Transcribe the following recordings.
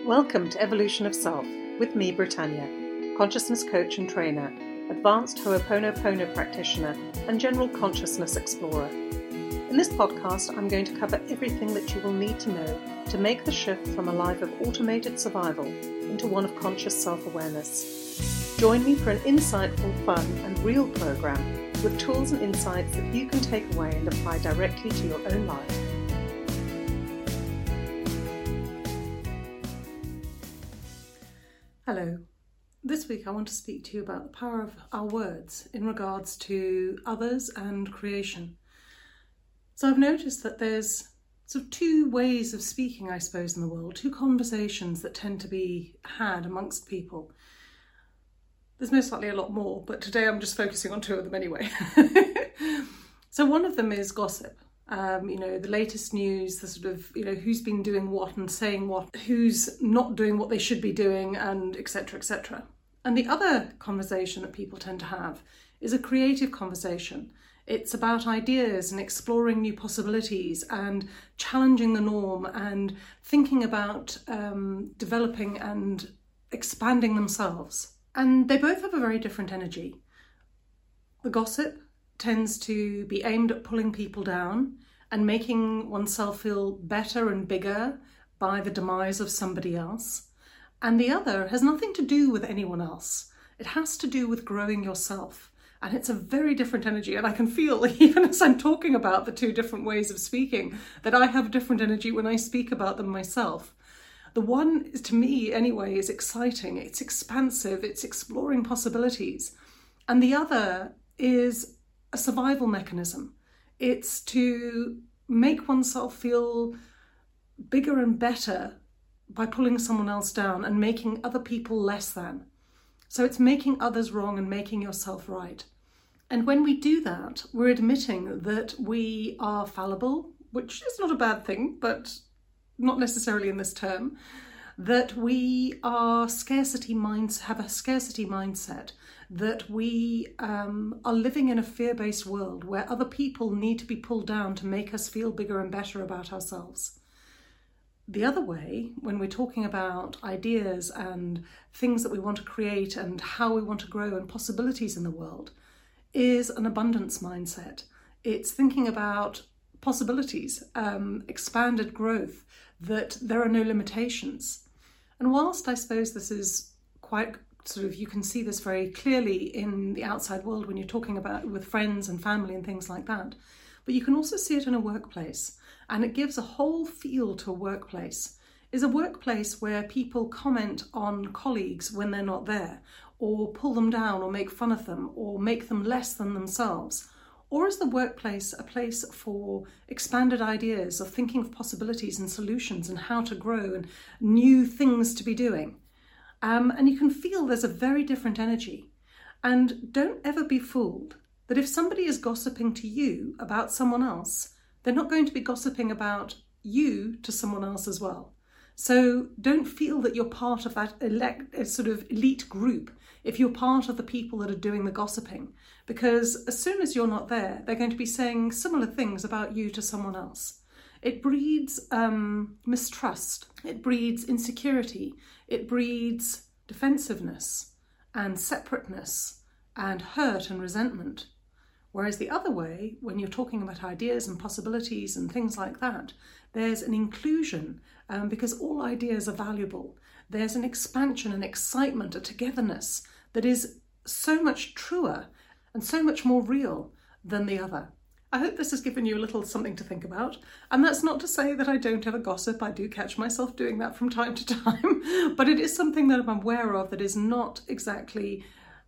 Welcome to Evolution of Self with me, Britannia, consciousness coach and trainer, advanced Ho'oponopono practitioner, and general consciousness explorer. In this podcast, I'm going to cover everything that you will need to know to make the shift from a life of automated survival into one of conscious self-awareness. Join me for an insightful, fun, and real program with tools and insights that you can take away and apply directly to your own life. Hello. This week I want to speak to you about the power of our words in regards to others and creation. So I've noticed that there's sort of two ways of speaking, I suppose, in the world, two conversations that tend to be had amongst people. There's most likely a lot more, but today I'm just focusing on two of them anyway. So one of them is gossip. The latest news, the sort of, who's been doing what and saying what, who's not doing what they should be doing, and etc., etc. And the other conversation that people tend to have is a creative conversation. It's about ideas and exploring new possibilities and challenging the norm and thinking about developing and expanding themselves. And they both have a very different energy. The gossip tends to be aimed at pulling people down and making oneself feel better and bigger by the demise of somebody else. And the other has nothing to do with anyone else. It has to do with growing yourself. And it's a very different energy. And I can feel, even as I'm talking about the two different ways of speaking, that I have different energy when I speak about them myself. The one, to me anyway, is exciting. It's expansive. It's exploring possibilities. And the other is a survival mechanism. It's to make oneself feel bigger and better by pulling someone else down and making other people less than. So it's making others wrong and making yourself right. And when we do that, we're admitting that we are fallible, which is not a bad thing, but not necessarily in this term, that we are have a scarcity mindset, that we are living in a fear-based world where other people need to be pulled down to make us feel bigger and better about ourselves. The other way, when we're talking about ideas and things that we want to create and how we want to grow and possibilities in the world, is an abundance mindset. It's thinking about possibilities, expanded growth, that there are no limitations. And whilst I suppose this is quite you can see this very clearly in the outside world when you're talking about with friends and family and things like that, but you can also see it in a workplace, and it gives a whole feel to a workplace. Is a workplace where people comment on colleagues when they're not there, or pull them down or make fun of them or make them less than themselves? Or is the workplace a place for expanded ideas of thinking of possibilities and solutions and how to grow and new things to be doing? And you can feel there's a very different energy. And don't ever be fooled that if somebody is gossiping to you about someone else, they're not going to be gossiping about you to someone else as well. So don't feel that you're part of that elite group if you're part of the people that are doing the gossiping. Because as soon as you're not there, they're going to be saying similar things about you to someone else. It breeds mistrust, it breeds insecurity, it breeds defensiveness and separateness and hurt and resentment. Whereas the other way, when you're talking about ideas and possibilities and things like that, there's an inclusion because all ideas are valuable. There's an expansion, an excitement, a togetherness that is so much truer and so much more real than the other. I hope this has given you a little something to think about. And that's not to say that I don't ever gossip. I do catch myself doing that from time to time. But it is something that I'm aware of that is not exactly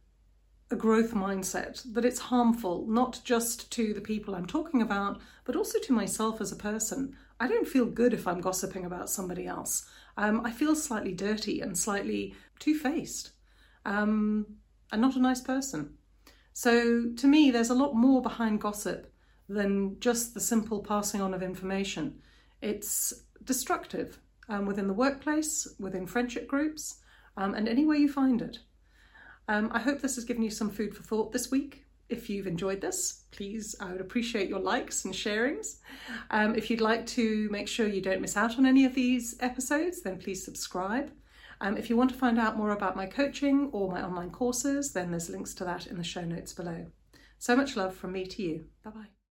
a growth mindset, that it's harmful, not just to the people I'm talking about, but also to myself as a person. I don't feel good if I'm gossiping about somebody else. I feel slightly dirty and slightly two-faced and not a nice person. So to me, there's a lot more behind gossip than just the simple passing on of information. It's destructive within the workplace, within friendship groups, and any way you find it. I hope this has given you some food for thought this week. if you've enjoyed this, please, I would appreciate your likes and sharings. If you'd like to make sure you don't miss out on any of these episodes, then please subscribe. If you want to find out more about my coaching or my online courses, then there's links to that in the show notes below. So much love from me to you. Bye-bye.